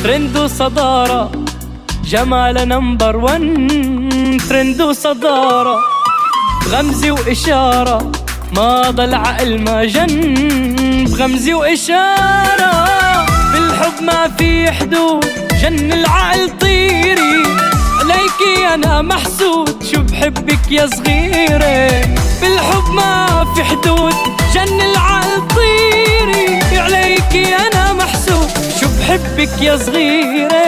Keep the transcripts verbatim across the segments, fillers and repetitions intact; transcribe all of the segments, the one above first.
ترند وصدارة، جمال نمبر ون. ترند وصدارة، بغمزة وإشارة، ما ضل عقل ما جن. بغمزة وإشارة، بالحب ما في حدود، جن العقل طيري. عليكي أنا محسود، شو بحبك يا صغيرة. بالحب ما في حدود، جن العقل طيري. عليكي أنا محسود، شو بحبك يا صغيرة.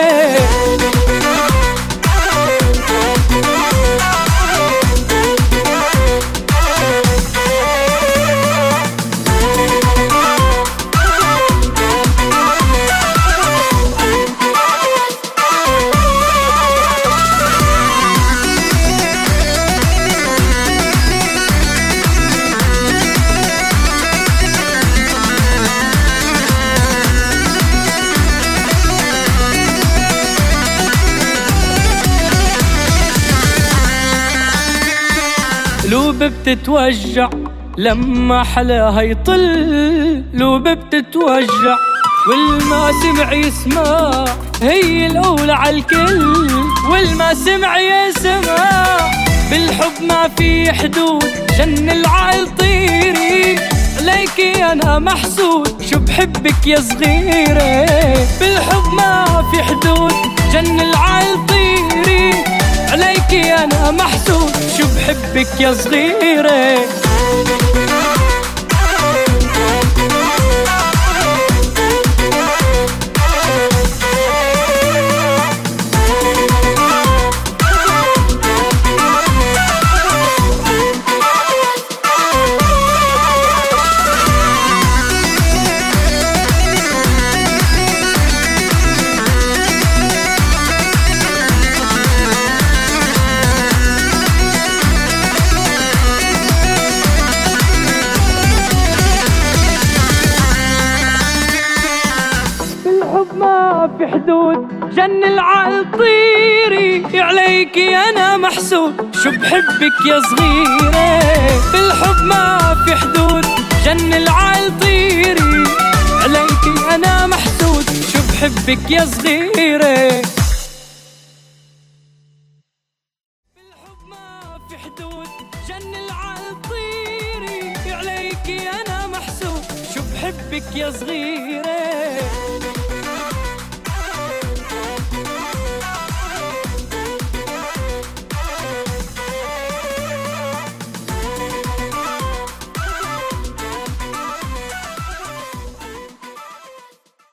قلوب بتتوجع لما حلاها يطل. قلوب بتتوجع والما سمع يسمع، هي الأولى عالكل. والما سمع يسمع، بالحب ما في حدود، جن العقل طيري. عليكي أنا محسود، شو بحبك يا صغيرة. بالحب ما في حدود، جن العقل طيري. عليكي أنا محسود، شو بحبك يا صغيرة. ما في حدود، جن العقل طيري. عليكي أنا محسود، شو بحبك يا صغيرة. بالحب ما في حدود، جن العقل طيري. عليكي أنا محسود، شو بحبك يا صغيرة. بالحب ما في حدود، جن العقل طيري. عليكي أنا محسود، شو بحبك يا صغيرة.